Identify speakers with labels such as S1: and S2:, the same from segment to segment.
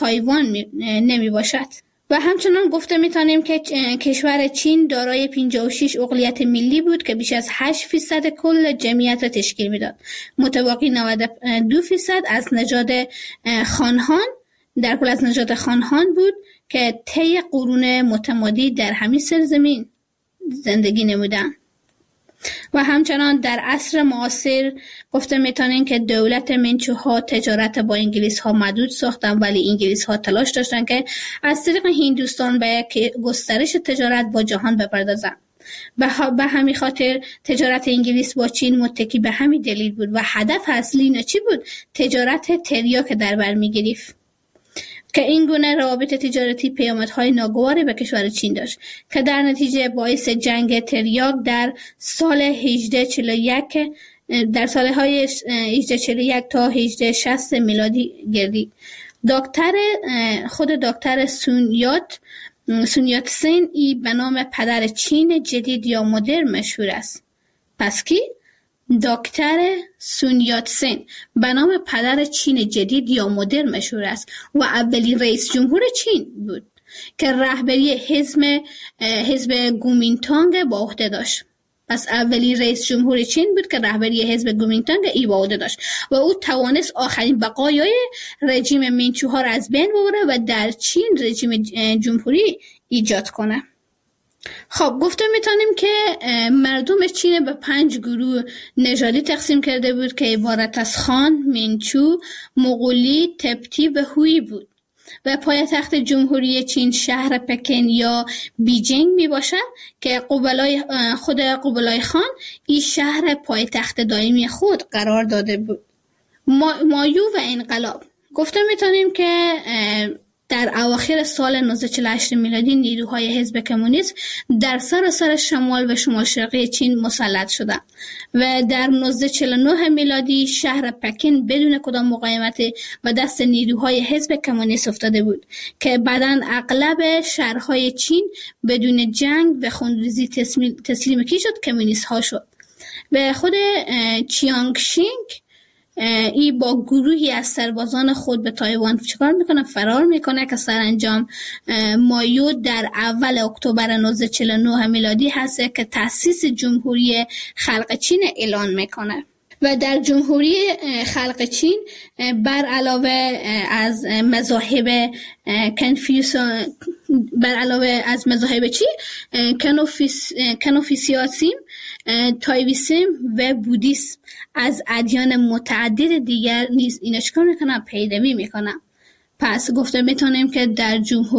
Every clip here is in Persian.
S1: تایوان نمی باشد. و همچنان گفته میتونیم که کشور چین دارای 56 اقلیت ملی بود که بیش از 8% کل جمعیت را تشکیل میداد. متبقی 92% از نژاد خانهان در کل از نژاد خانهان بود که طی قرون متمادی در همین سرزمین زندگی نمودند. و همچنان در عصر معاصر گفته میتونیم که دولت منچوها تجارت با انگلیس ها محدود ساختن، ولی انگلیس ها تلاش داشتن که از طریق هندوستان به گسترش تجارت با جهان بپردازن. به همین خاطر تجارت انگلیس با چین متکی به همین دلیل بود و هدف اصلی اینا چی بود؟ تجارت تریاک در بر میگرفت که این گونه روابط تجارتی پیامدهای ناگواری به کشور چین داشت که در نتیجه باعث جنگ تریاک در سال 1841 در سالهای 1841 تا 1860 میلادی گردید. خود دکتر سون یات سن ای به نام پدر چین جدید یا مدرن مشهور است. پس کی؟ دکتر سون یات سن به نام پدر چین جدید یا مدرن مشهور است و اولین رئیس جمهور چین بود که رهبری حزب کومینتانگ با عهده داشت. پس اولین رئیس جمهور چین بود که رهبری حزب کومینتانگ ای با عهده داشت و او توانست آخرین بقایای رژیم منچوها را از بین ببره و در چین رژیم جمهوری ایجاد کنه. خب گفته میتونیم که مردم چین به 5 گروه نژادی تقسیم کرده بود که عبارت از خان، منچو، مغولی، تبتی و هویی بود و پایتخت جمهوری چین شهر پکن یا بیجینگ می باشد که خود قبلای خان این شهر پایتخت دائمی خود قرار داده بود. مایو و انقلاب گفته میتونیم که در اواخر سال 1948 میلادی نیروهای حزب کمونیست در سراسر شمال و شمال شرقی چین مسلط شدند و در 1949 میلادی شهر پکن بدون کدام مقاومت و دست نیروهای حزب کمونیست افتاده بود که بعداً اغلب شهرهای چین بدون جنگ و خونریزی تسلیم کی شد؟ کمونیست ها شد. و خود چیانگشینگ ای با گروهی از سربازان خود به تایوان چیکار میکنه؟ فرار میکنه که سرانجام مایو در اول اکتبر 1949 میلادی هست که تأسیس جمهوری خلق چین اعلان میکنه. و در جمهوری خلق چین بر علاوه از مذاهب کنفوسیوسیسم، تایویسم و بودیسم از ادیان متعدد دیگر نیز اینا چیکار میکنن؟ پیروی میکنن. پس گفته میتونیم که در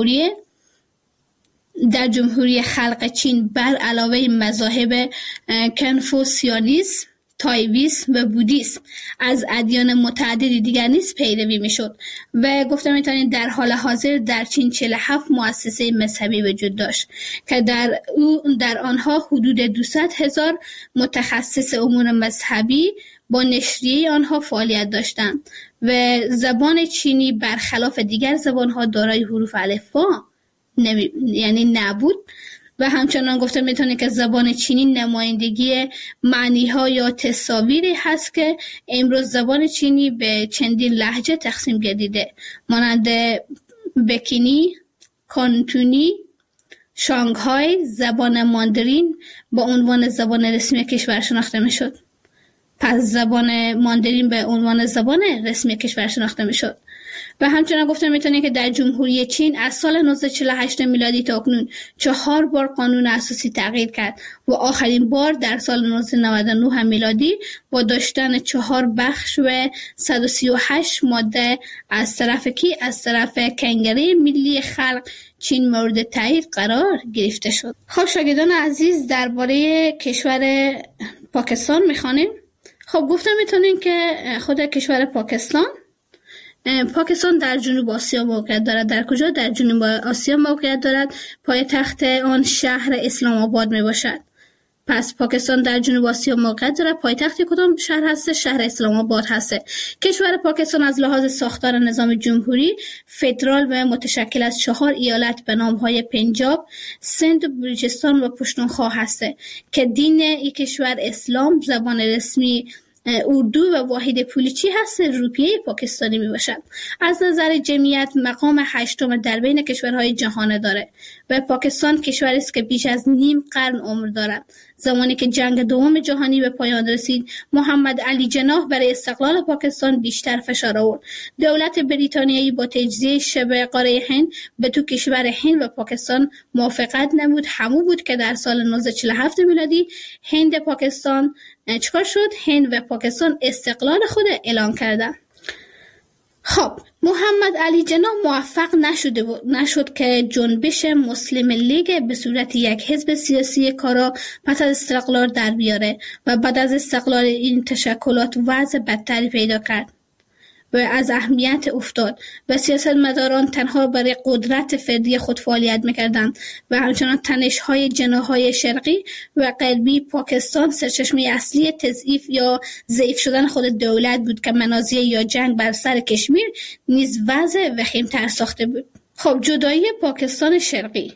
S1: جمهوری خلق چین بر علاوه مذاهب کنفوسیانیسم، تایویسم و بودیسم از ادیان متعددی دیگر نیز پیروی میشد و گفته میتونیم در حال حاضر در چین 47 مؤسسه مذهبی وجود داشت که در آنها حدود 200,000 متخصص امور مذهبی با نشریه آنها فعالیت داشتند و زبان چینی برخلاف دیگر زبانها دارای حروف الفبا یعنی نبود و همچنان گفته میتونه که زبان چینی نمایندگی معنی‌ها یا تصاویری هست که امروز زبان چینی به چندین لهجه تقسیم گردیده مانند پکینی، کانتونی، شانگهای. زبان ماندرین با عنوان زبان رسمی کشور شناخته میشد. پس زبان ماندرین به عنوان زبان رسمی کشور شناخته میشد. و همچنان گفته میتونه که در جمهوری چین از سال 1948 میلادی تا اکنون 4 بار قانون اساسی تغییر کرد و آخرین بار در سال 1999 میلادی با داشتن 4 بخش و 138 ماده از طرف کنگره ملی خلق چین مورد تایید قرار گرفته شد. خب شاگردان عزیز درباره کشور پاکستان میخوانیم. خب گفته میتونیم که خود کشور پاکستان در جنوب آسیا موقعیت دارد. در کجا؟ در جنوب آسیا موقعیت دارد. پایتخت آن شهر اسلام آباد می باشد. پس پاکستان در جنوب آسیا موقعیت دارد. پایتخت کدام شهر هست؟ شهر اسلام آباد هست. کشور پاکستان از لحاظ ساختار نظام جمهوری فدرال و متشکل از 4 ایالت به نام‌های پنجاب، سند و بلوچستان و پشتونخوا هست که دین این کشور اسلام، زبان رسمی اردو و واحد پولی چی هست؟ روپیه پاکستانی می باشد. از نظر جمعیت مقام 8 در بین کشورهای جهان داره و پاکستان کشوری است که بیش از نیم قرن عمر دارد. زمانی که جنگ دوم جهانی به پایان رسید، محمد علی جناح برای استقلال پاکستان بیشتر فشار آورد. دولت بریتانیایی با تجزیه شبه قاره هند به تو کشور هند و پاکستان موافقت نمود. همون بود که در سال 1947 میلادی هند پاکستان چیکار شد؟ هند و پاکستان استقلال خود اعلان کردند. خب محمد علی جناح موفق نشد که جنبش مسلم لیگ به صورت یک حزب سیاسی کارا پس از استقلال در بیاره و بعد از استقلال این تشکلات وضع بدتری پیدا کرد و از اهمیت افتاد و سیاستمداران تنها برای قدرت فردی خود فعالیت میکردند و همچنان تنش‌های جناح‌های شرقی و غربی پاکستان سرچشمه اصلی تضعیف یا ضعیف شدن خود دولت بود که منازعه یا جنگ بر سر کشمیر نیز وضع وخیم‌تر ساخته بود. خب جدایی پاکستان شرقی،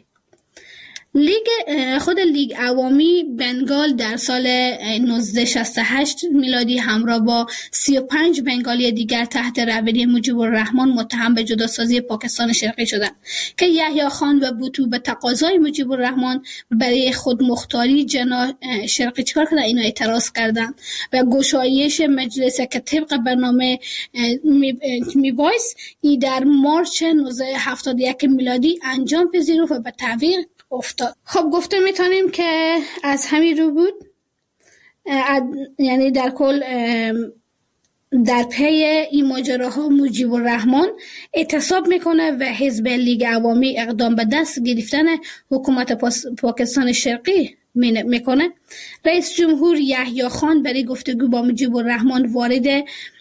S1: لیگ عوامی بنگال در سال 1968 میلادی همراه با 35 بنگالی دیگر تحت رهبری مجیب الرحمن متهم به جداسازی پاکستان شرقی شدند که یحیی خان و بوتو به تقاضای مجیب الرحمن برای خودمختاری جناح شرقی چیکار کردن؟ اینا اعتراض کردند و گشایش مجلس که طبق برنامه میبایست ای در مارچ 1971 میلادی انجام پذیرفت و به تعویق افتاد. خب گفته میتونیم که از همین رو بود، یعنی در کل در پی این ماجراها مجیب الرحمن اعتصاب میکنه و حزب لیگ عوامی اقدام به دست گرفتن حکومت پاکستان شرقی میکنه. رئیس جمهور یحیی خان برای گفتگو با مجیب الرحمن وارد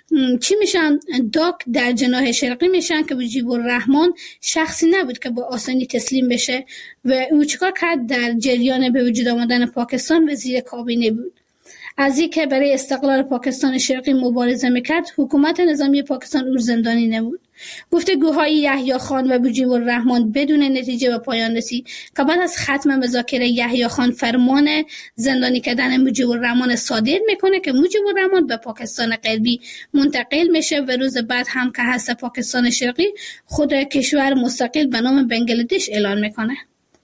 S1: چی میشن؟ داک در جناح شرقی میشن که مجیب الرحمن شخصی نبود که با آسانی تسلیم بشه و او چیکار کرد؟ در جریان به وجود آمدن پاکستان وزیر کابینه بود. از این که برای استقلال پاکستان شرقی مبارزه میکرد، حکومت نظامی پاکستان او زندانی نمود. گفتگوهای یحیی خان و مجیب الرحمن بدون نتیجه به پایان رسید که بعد از ختم مذاکره یحیی خان فرمان زندانی کردن مجیب الرحمن صادر میکنه که مجیب الرحمن به پاکستان غربی منتقل میشه و روز بعد هم که هست پاکستان شرقی خود کشور مستقل به نام بنگلادش اعلان میکنه.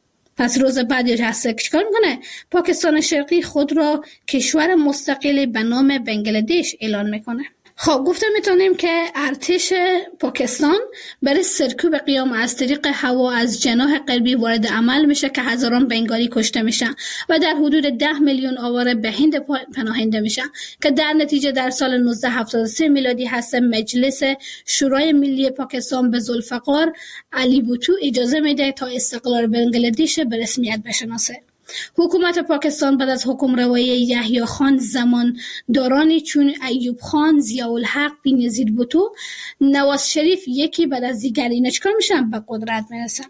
S1: پس روز بعدی هست چیکار میکنه؟ پاکستان شرقی خود را کشور مستقل به نام بنگلادش اعلان میکنه. خب گفته میتونیم که ارتش پاکستان برای سرکوب قیام از طریق هوا از جناح غربی وارد عمل میشه که هزاران بنگالی کشته میشن و در حدود 10 میلیون آواره به هند پناهنده میشن که در نتیجه در سال 1973 میلادی هست مجلس شورای ملی پاکستان به ذوالفقار علی بوتو اجازه میده تا استقلال بنگلادش به رسمیت بشناسه. حکومت پاکستان بعد از حکم روایی یحیی خان زماندارانی چون ایوب خان، ضیاءالحق، بینظیر بوتو، نواز شریف یکی بعد از دیگر اینا چیکار میشن؟ به قدرت میرسن.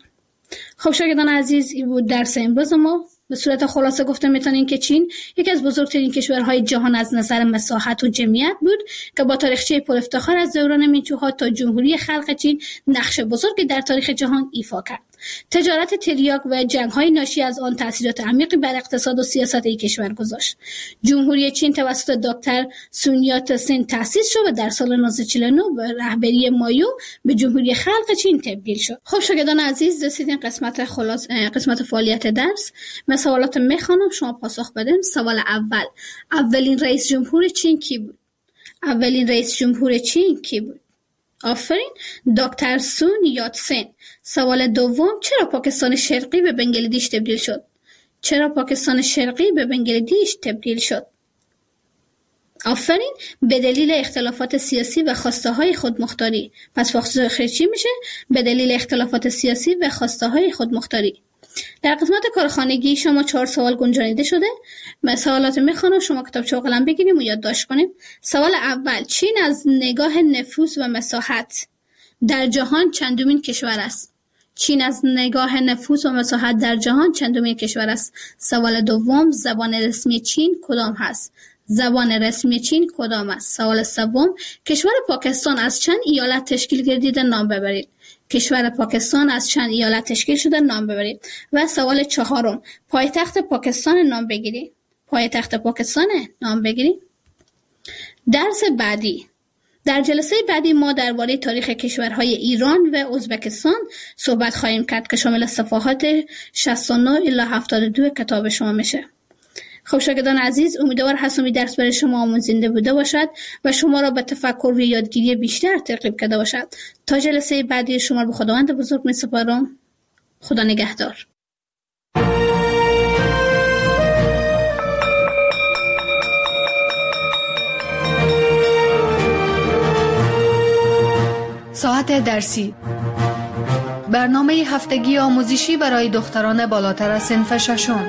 S1: خب شاگردان عزیز، این بود درس امروز ما. به صورت خلاصه گفته میتونیم که چین یکی از بزرگترین کشورهای جهان از نظر مساحت و جمعیت بود که با تاریخچه پر افتخار از دوران مینچوها تا جمهوری خلق چین نقش بزرگی در تاریخ جهان ایفا کرد. تجارت تریاک و جنگ‌های ناشی از آن تأثیرات عمیقی بر اقتصاد و سیاست این کشور گذاشت. جمهوری چین توسط دکتر سون یات سن تأسیس شد و در سال 1949 به رهبری مایو به جمهوری خلق چین تبدیل شد. خب شاگردان عزیز، رسیدیم قسمت فعالیت درس. من سوالات میخوانم، شما پاسخ بدین. سوال اول: اولین رئیس جمهور چین کی بود؟ اولین رئیس جمهور چین کی بود؟ آفرین، دکتر سون یات سن. سوال دوم: چرا پاکستان شرقی به بنگلادش تبدیل شد؟ چرا پاکستان شرقی به بنگلادش تبدیل شد؟ آفرین، به دلیل اختلافات سیاسی و خواسته های خودمختاری. پس پاسخ چی میشه؟ به دلیل اختلافات سیاسی و خواسته های خودمختاری. در قسمت کارخانگی شما 4 سوال گنجانیده شده. من سوالات میخوانم، شما کتابچه و قلم بگیریم و یادداشت کنیم. سوال اول: چین از نگاه نفوس و مساحت در جهان چندمین کشور است؟ چین از نگاه نفوس و مساحت در جهان چندمین کشور است؟ سوال دوم: زبان رسمی چین کدام هست؟ زبان رسمی چین کدام است؟ سوال سوم: کشور پاکستان از چند ایالت تشکیل گردیده؟ نام ببرید. کشور پاکستان از چند ایالت تشکیل شده؟ نام ببرید. و سوال چهارم: پایتخت پاکستان نام بگیرید. پایتخت پاکستان نام بگیرید. درس بعدی. در جلسه بعدی ما درباره تاریخ کشورهای ایران و ازبکستان صحبت خواهیم کرد که شامل صفحات 69 الی 72 کتاب شما میشه. خب شاگردان عزیز، امیدوار هستم این درس برای شما آموزنده بوده باشد و شما را به تفکر و یادگیری بیشتر ترغیب کرده باشد. تا جلسه بعدی شما به خداوند بزرگ می‌سپارم. خدا نگهدار.
S2: ساعت درسی، برنامه هفتگی آموزشی برای دختران بالاتر از صنف ششم.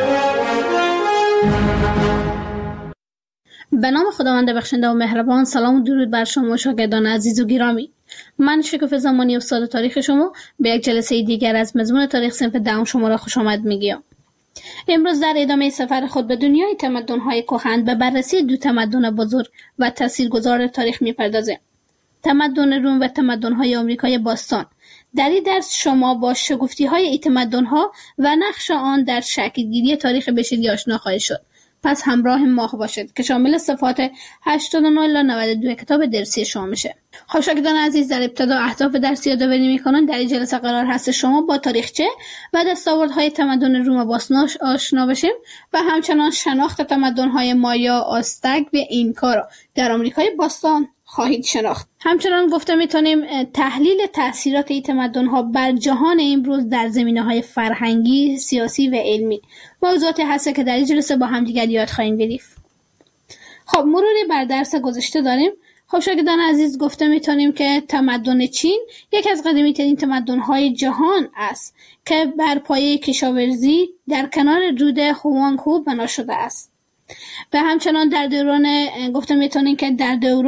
S1: به نام خداوند بخشنده و مهربان. سلام و درود بر شما شاگردان عزیز و گرامی. من شکوفه زمانی استاد تاریخ شما به یک جلسه دیگر از مضمون تاریخ صنف دهم شما را خوش آمد میگم. امروز در ادامه سفر خود به دنیای تمدن‌های کهن به بررسی دو تمدن بزرگ و تاثیرگذار تاریخ میپردازیم: تمدن روم و تمدن‌های آمریکای باستان. در این درس شما با شگفتی‌های این تمدن‌ها و نقش آن در شکل‌گیری تاریخ بشری آشنا خواهید شد. پس همراه ما باشید که شامل صفحات 89 الی 92 کتاب درسی شما میشه. خب شاگردان عزیز، در ابتدا اهداف درسی یادآوری می‌کنم. در این جلسه قرار هست شما با تاریخچه و دستاوردهای تمدن روم باستان آشنا بشیم و همچنان شناخت تمدن‌های مایا، آزتک و اینکا را در آمریکای باستان خواهید شناخت. همچنان گفته میتونیم تحلیل تأثیرات این تمدن‌ها بر جهان امروز در زمینه‌های فرهنگی، سیاسی و علمی موضوعاتی هست که در این جلسه با هم دیگر یاد خواهیم گرفت. خب مروری بر درس گذشته داریم. خب شاگردان عزیز، گفته میتونیم که تمدن چین یک از قدیمی‌ترین تمدن‌های جهان است که بر پایه کشاورزی در کنار رود هوانگ‌هو بنا شده است. و همچنان در دوران گفته میتونیم که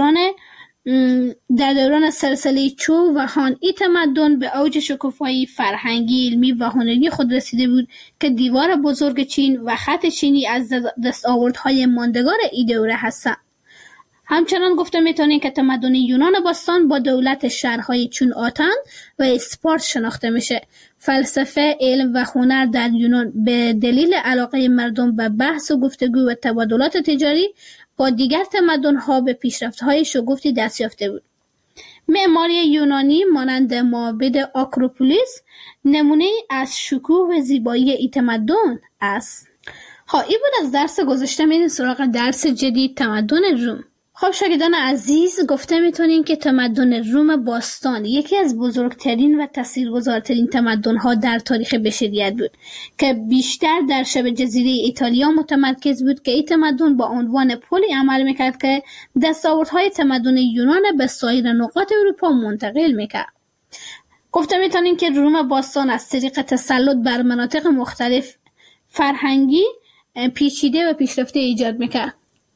S1: در دوران سلسله چو و هان این تمدن به اوج شکوفایی فرهنگی، علمی و هنری خود رسیده بود که دیوار بزرگ چین و خط چینی از دستاوردهای ماندگار این دوره هستند. همچنان گفته میتونیم که تمدن یونان باستان با دولت شهرهای چون آتن و اسپارت شناخته میشه. فلسفه، علم و هنر در یونان به دلیل علاقه مردم به بحث و گفتگو و تبادلات تجاری با دیگر تمدن‌ها به پیشرفت‌های شگفتی دست یافته بود. معماری یونانی مانند معبد آکروپولیس نمونه از شکوه و زیبایی این تمدن است. این بود از درس گذشته. میریم سراغ درس جدید، تمدن روم. خب شاگردان عزیز، گفته میتونیم که تمدن روم باستان یکی از بزرگترین و تاثیرگذارترین تمدن‌ها در تاریخ بشریت بود که بیشتر در شبه جزیره ایتالیا متمرکز بود که این تمدن با عنوان پلی عمل میکرد که دستاوردهای تمدن یونان به سایر نقاط اروپا منتقل میکرد. گفته میتونیم که روم باستان از طریق تسلط بر مناطق مختلف فرهنگی پیچیده و پیشرفته ایجاد میکرد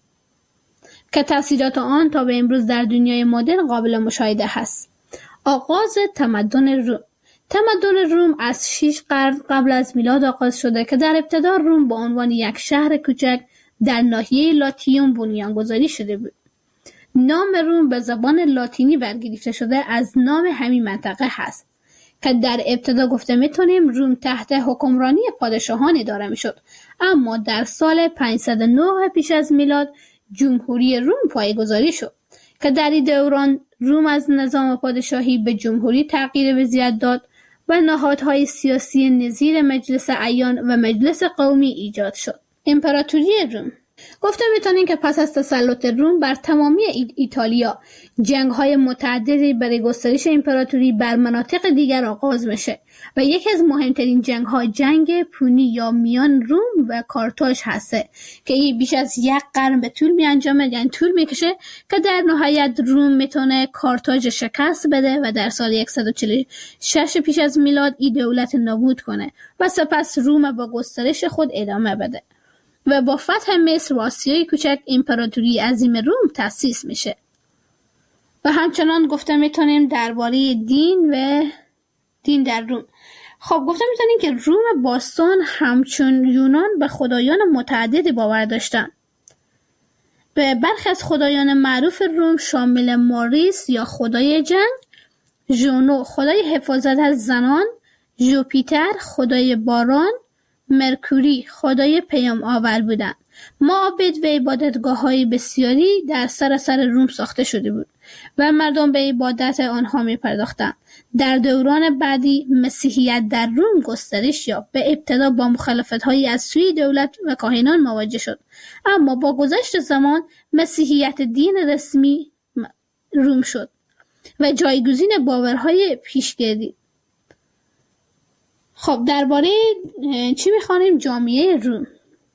S1: که تأثیرات آن تا به امروز در دنیای مدرن قابل مشاهده هست. آغاز تمدن روم. تمدن روم از 6 قرن قبل از میلاد آغاز شده که در ابتدا روم به عنوان یک شهر کوچک در ناحیه لاتیوم بنیانگذاری شده بود. نام روم به زبان لاتینی برگرفته شده از نام همین منطقه هست که در ابتدا گفته میتونیم روم تحت حکمرانی پادشاهان اداره میشد، اما در سال 509 پیش از میلاد جمهوری روم پایه‌گذاری شد که در این دوران روم از نظام پادشاهی به جمهوری تغییر وضعیت داد و نهادهای سیاسی نظیر مجلس اعیان و مجلس قومی ایجاد شد. امپراتوری روم. گفته میتونیم که پس از تسلط روم بر تمامی ایتالیا جنگ‌های متعددی برای گسترش امپراتوری بر مناطق دیگر آغاز میشه و یکی از مهمترین جنگ‌ها جنگ پونی یا میان روم و کارتاژ هسته که این بیش از 1 قرن به طول طول میکشه که در نهایت روم میتونه کارتاژ شکست بده و در سال 146 پیش از میلاد این دولت نابود کنه و سپس روم با گسترش خود ادامه بده و با فتح مصر و آسیای کوچک امپراتوری عظیم روم تأسیس میشه. و همچنان گفته میتونیم درباره دین در روم. خب گفته میتونیم که روم باستان همچون یونان به خدایان متعددی باور داشتن. به برخی از خدایان معروف روم شامل ماریس یا خدای جنگ، ژونو خدای حفاظت از زنان، ژوپیتر خدای باران، مرکوری خدای پیام آور بودند معابد و عبادتگاه‌های بسیاری در سراسر روم ساخته شده بود و مردم به عبادت آنها می‌پرداختند. در دوران بعدی مسیحیت در روم گسترش یافت. به ابتدا با مخالفت‌هایی از سوی دولت و کاهنان مواجه شد، اما با گذشت زمان مسیحیت دین رسمی روم شد و جایگزین باورهای پیش گردید. خب درباره چی می‌خوانیم؟ جامعه روم.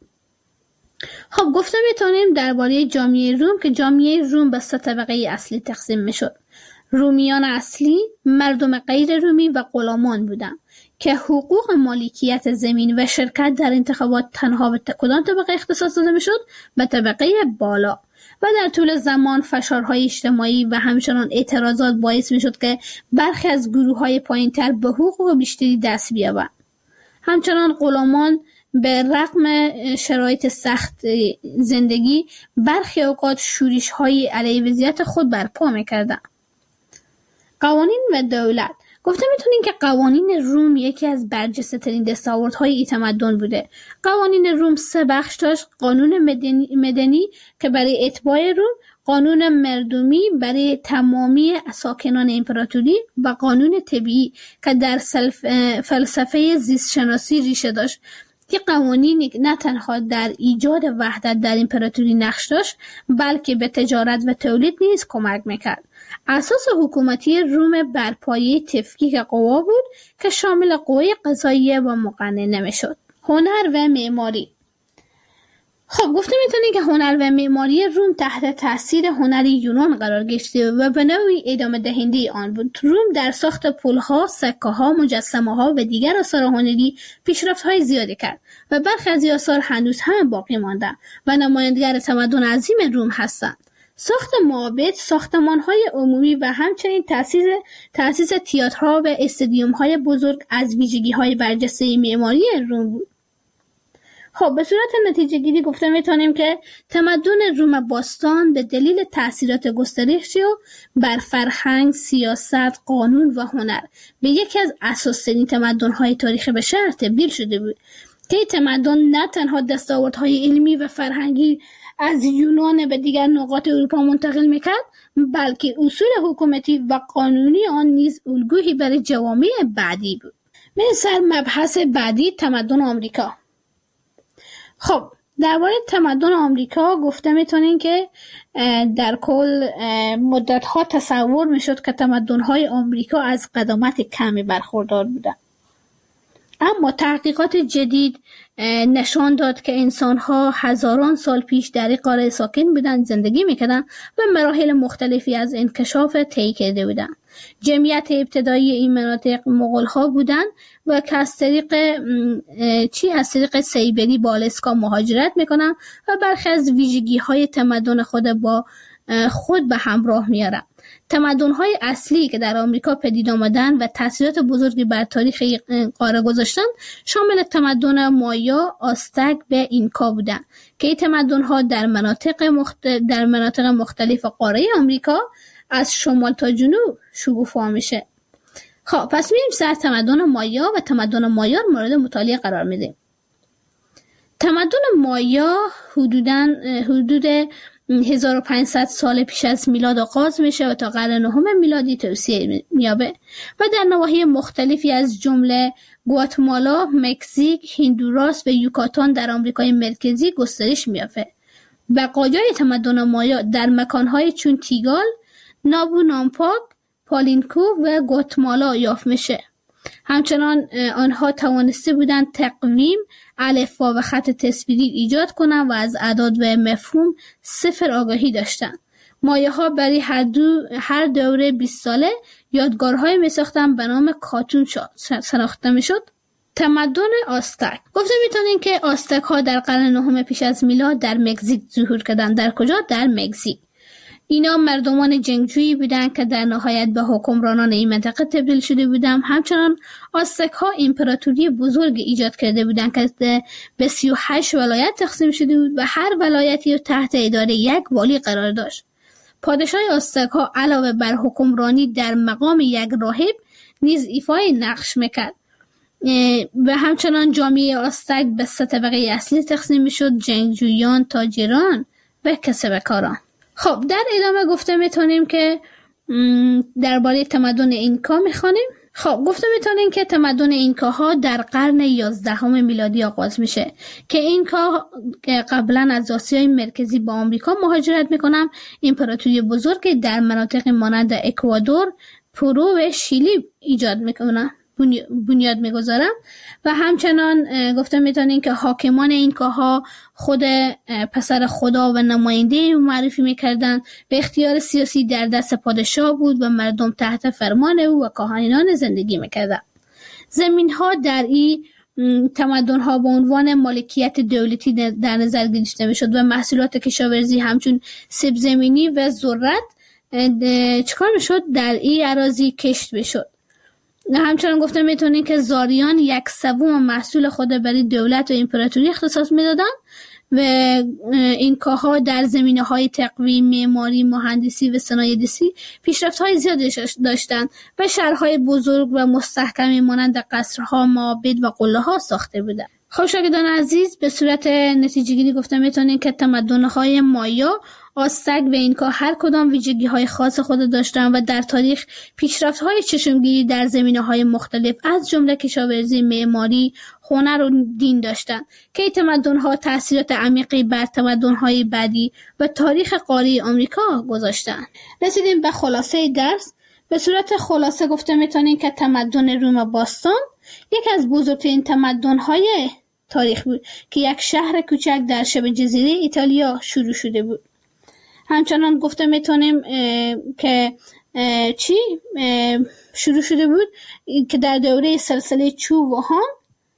S1: خب گفته میتونیم درباره جامعه روم که جامعه روم به 3 طبقه اصلی تقسیم میشد. رومیان اصلی، مردم غیر رومی و غلامان بودند که حقوق مالکیت زمین و شرکت در انتخابات تنها به کدام طبقه اختصاص داده میشد؟ به طبقه بالا. و در طول زمان فشارهای اجتماعی و همچنان اعتراضات باعث میشد که برخی از گروه‌های پایین‌تر به حقوق بیشتری دست بیابند. همچنان غلامان به رغم شرایط سخت زندگی برخی اوقات شورش‌های علیه وضعیت خود برپا می‌کردند. قوانین و دولت. گفته میتونیم که قوانین روم یکی از برجسته‌ترین دستاوردهای این تمدن بوده. قوانین روم 3 بخش داشت: قانون مدنی که برای اتباع روم، قانون مردمی برای تمامی ساکنان امپراتوری و قانون طبیعی که در فلسفه زیست شناسی ریشه داشت. که قوانینی نه تنها در ایجاد وحدت در امپراتوری نقش داشت، بلکه به تجارت و تولید نیز کمک میکرد. اساس حکومتی روم بر پایه تفکیک قوا بود که شامل قوه قضاییه و مقننه میشد. هنر و معماری. خب گفته میتونیم که هنر و معماری روم تحت تاثیر هنر یونان قرار گرفته و به نوعی ادامه دهنده آن بود. روم در ساخت پل‌ها، سکه‌ها، مجسمه‌ها و دیگر آثار هنری پیشرفت‌های زیادی کرد و برخی از این آثار هنوز هم باقی ماندند و نمایندگر تمدن عظیم روم هستند. ساخت معابد، ساختمان‌های عمومی و همچنین تأسیس تئاترها و استادیوم‌های بزرگ از ویژگی‌های برجسته معماری روم بود. خب به صورت نتیجه گیری گفته میتونیم که تمدن روم باستان به دلیل تأثیرات گسترشی بر فرهنگ، سیاست، قانون و هنر به یکی از اساس‌ترین تمدن‌های تاریخ بشر تبدیل شده بود که این تمدن نه تنها دستاوردهای علمی و فرهنگی از یونان به دیگر نقاط اروپا منتقل میکرد، بلکه اصول حکومتی و قانونی آن نیز الگویی برای جوامع بعدی بود. مثل مبحث بعدی، تمدن آمریکا. خب درباره تمدن آمریکا گفته میتونین که در کل مدتها تصور میشد که تمدن‌های آمریکا از قدامت کمی برخوردار بودند، اما تحقیقات جدید نشان داد که انسان‌ها هزاران سال پیش در این قاره ساکن بودند، زندگی میکردند و مراحل مختلفی از انکشاف طی کرده بودند. جمعیت ابتدایی این مناطق مغول‌ها بودند و که از طریق سیبری با آلاسکا مهاجرت میکنند و برخی از ویژگی‌های تمدن خود با خود به همراه میارن. تمدن‌های اصلی که در آمریکا پدید آمدن و تأثیرات بزرگی بر تاریخ قاره گذاشتن شامل تمدن مایا، آستک و اینکا بودند که این تمدن‌ها در مناطق مختلف قاره آمریکا از شمال تا جنوب شکوفا میشه. خب پس میریم سر تمدن مایا و تمدن مایا مورد مطالعه قرار میدیم. تمدن مایا حدود 1500 سال پیش از میلاد آغاز میشه و تا قرن 9 میلادی توسعه میابه و در نواحی مختلفی از جمله گواتمالا، مکزیک، هندوراس و یوکاتان در آمریکای مرکزی گسترش میافته. بقایای تمدن مایا در مکانهای چون تیگال، نابونامپاک، پالینکو و گواتمالا یافت میشه. همچنان آنها توانسته بودند تقویم، الفبا و خط تصویری ایجاد کنند و از اعداد و مفهوم صفر آگاهی داشتند. مایاها برای هر دوره 20 ساله یادگارهای میساختند به نام کاتون شناخته میشد. تمدن آستک. گفته میتونیم که آستک ها در قرن 9 پیش از میلاد در مکزیک ظهور کردند. در کجا؟ در مکزیک. اینا مردمان جنگجویی بودند که در نهایت به حکمرانان این منطقه تبدیل شده بودند. همچنان آستک ها امپراتوری بزرگ ایجاد کرده بودند که به 38 ولایت تقسیم شده بود و هر ولایتی تحت اداره یک والی قرار داشت. پادشاه آستک ها علاوه بر حکمرانی در مقام یک راهب نیز ایفای نقش میکرد. و همچنان جامعه آزتک به 3 طبقه اصلی تقسیم میشد: جنگجویان، تاجران و کسبکاران. خب در ادامه گفته میتونیم که درباره تمدن اینکا میخوانیم. خب گفته میتونیم که تمدن اینکاها در قرن 11 میلادی آغاز میشه که اینکا قبلا از آسیای مرکزی با آمریکا مهاجرت میکنن. امپراتوری بزرگ در مناطق مانند اکوادور، پرو و شیلی ایجاد میکنن، بنیاد میگذارن. و همچنان گفته میتونیم که حاکمان اینکاها خود پسر خدا و نماینده معرفی میکردن. به اختیار سیاسی در دست پادشاه بود و مردم تحت فرمان او و کاهنان زندگی میکردن. زمین ها در این تمدن ها به عنوان مالکیت دولتی در نظر گرفته میشد و محصولات کشاورزی همچون سیب زمینی و ذرت چکار میشد؟ در این اراضی کشت میشد. همچنان گفته میتونیم که زاریان 1/3 محصول خود برای دولت و امپراتوری اختصاص میدادن و اینکاها در زمینه‌های تقویم، معماری، مهندسی و صنایع‌دستی پیشرفت‌های زیادی داشتند و شهرهای بزرگ و مستحکمی مانند قصرها، معابد و قلعه‌ها ساخته بودند. خب شاگردان عزیز، به صورت نتیجه‌گیری گفته میتونیم که تمدن‌های مایا، آزتک و اینکا هر کدام ویژگی‌های خاص خود داشتند و در تاریخ پیشرفت‌های چشمگیری در زمینه‌های مختلف از جمله کشاورزی، معماری، هنر و دین داشتند که این تمدن‌ها تأثیرات عمیقی بر تمدن‌های بعدی و تاریخ قاره آمریکا گذاشتند. رسیدیم به خلاصه درس. به صورت خلاصه گفته میتونیم که تمدن روم باستان یکی از بزرگترین تمدن‌های تاریخ بود که یک شهر کوچک در شبه جزیره ایتالیا شروع شده بود. همچنان گفته میتونیم که شروع شده بود که در دوره سلسله چو و هان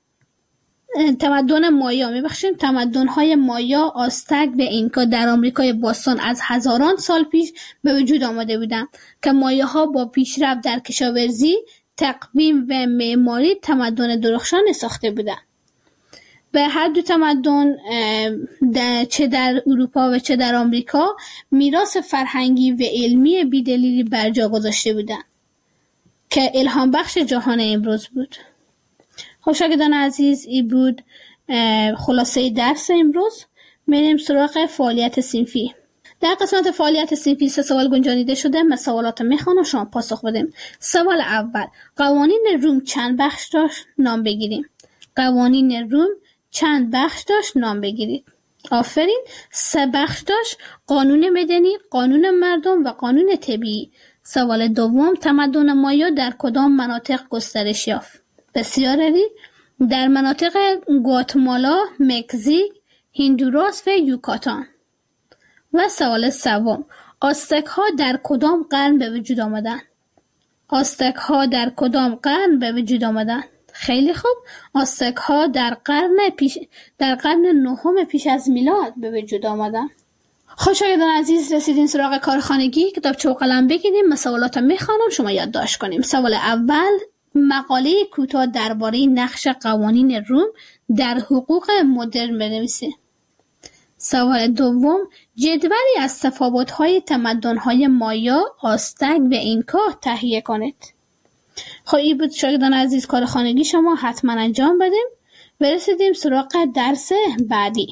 S1: تمدن‌های مایا، آزتک و اینکا در آمریکای باستان از هزاران سال پیش به وجود آمده بودند که مایاها با پیشرفت در کشاورزی، تقویم و معماری تمدن درخشان ساخته بودند. به هر دو تمدن چه در اروپا و چه در آمریکا میراث فرهنگی و علمی بی‌دلیلی بر جا گذاشته بودند که الهام بخش جهان امروز بود. خب شاگردان عزیز، این بود خلاصه درس امروز. میریم سراغ فعالیت صنفی. در قسمت فعالیت صنفی 3 سوال گنجانیده شده. من سوالات میخوانم، شما پاسخ بدیم. سوال اول: قوانین روم چند بخش داشت؟ نام بگیریم. قوانین روم چند بخش داشت؟ نام بگیرید. آفرین. 3 بخش داشت: قانون مدنی، قانون مردم و قانون طبیعی. سوال دوم: تمدن مایا در کدام مناطق گسترش یافت؟ بسیار عالی. در مناطق گواتمالا، مکزیک، هندوراس و یوکاتان. و سوال سوم: آزتک ها در کدام قرن به وجود آمدند؟ آزتک ها در کدام قرن به وجود آمدند؟ خیلی خوب. آزتک ها در قرن 9 پیش از میلاد به وجود آمدند. خب شاگردان عزیز، رسیدین سراغ کارخانگی. کتابچه و قلم بگیریم. من سوالات میخوانم، شما یادداشت کنیم. سوال اول: مقاله کوتاه درباره نقش قوانین روم در حقوق مدرن بنویسید. سوال دوم: جدولی از تفاوت‌های تمدن‌های مایا، آزتک و اینکا تهیه کنید. خب این بود شاگردان عزیز کار خانگی شما، حتما انجام بدیم. برسیدیم سراغ درس بعدی.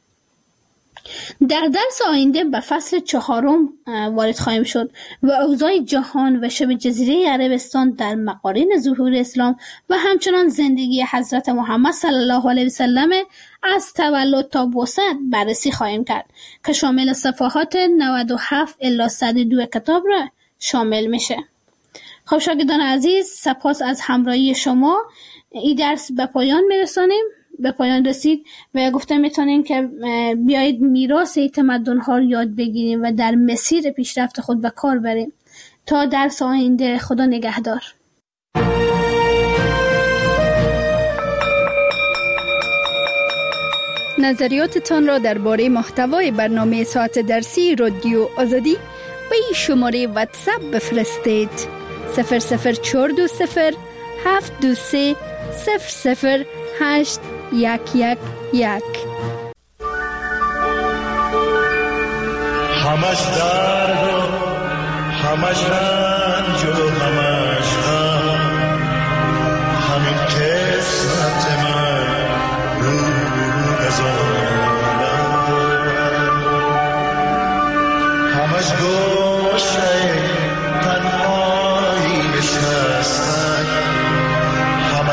S1: در درس آینده به فصل 4 وارد خواهیم شد و اوضاع جهان و شبه جزیره عربستان در مقارن ظهور اسلام و همچنان زندگی حضرت محمد صلی الله علیه و سلم از تولد تا بعثت بررسی خواهیم کرد که شامل صفحات 97 الی 102 کتاب را شامل میشه. خب شاگردان عزیز، سپاس از همراهی شما. این درس به پایان میرسانیم. به پایان رسید و گفته میتونیم که بیایید میراث تمدن ها رو یاد بگیریم و در مسیر پیشرفت خود به کار بریم. تا درس آینده، خدا نگهدار.
S3: نظریاتتان را درباره محتوای برنامه ساعت درسی رادیو آزادی به این شماره واتساپ بفرستید: 00420 723 00811.
S4: همش درد و همش رنج و همش غم، همین که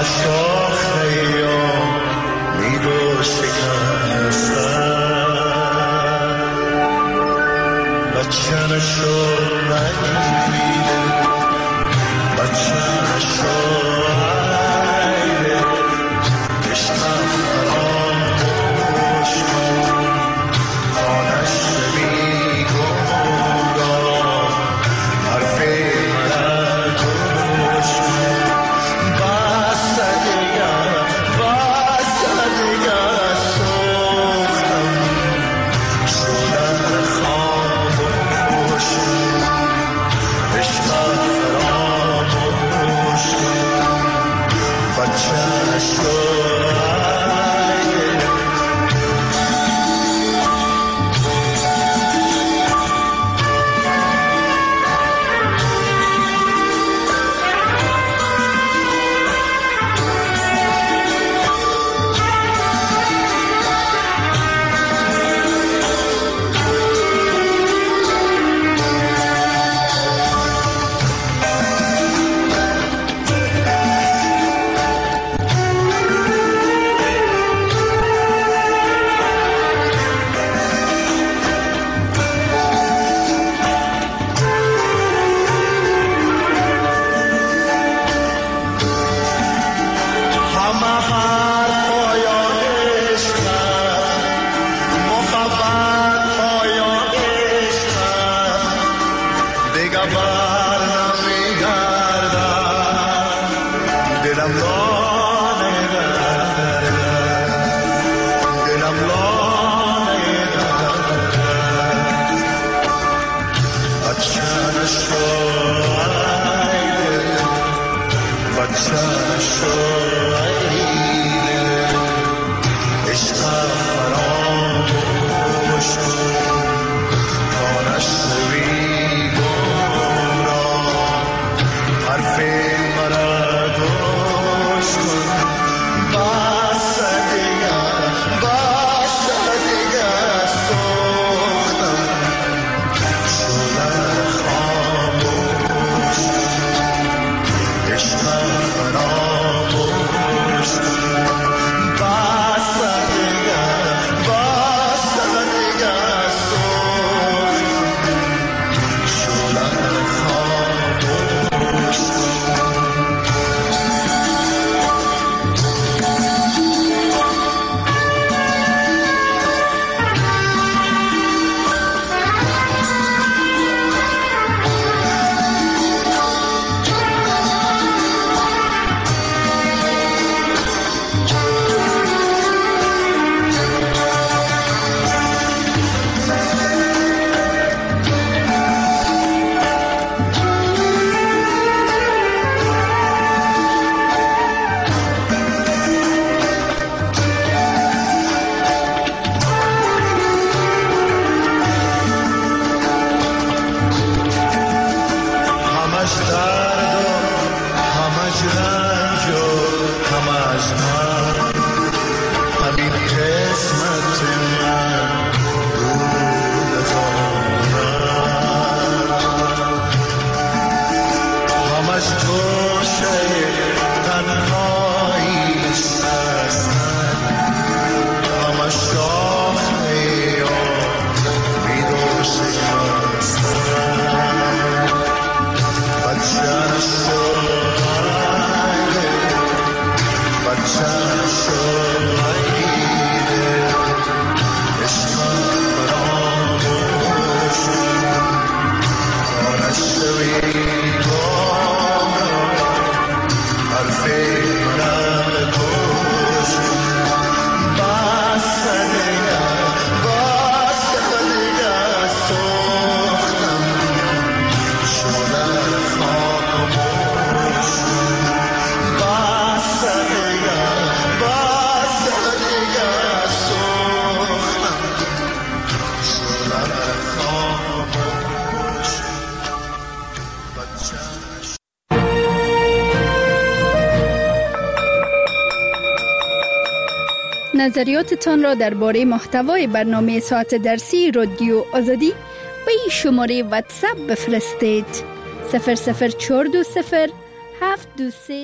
S3: نظریاتتان را درباره محتوای برنامه ساعت درسی رادیو آزادی به این شماره واتساپ بفرستید. 00420 723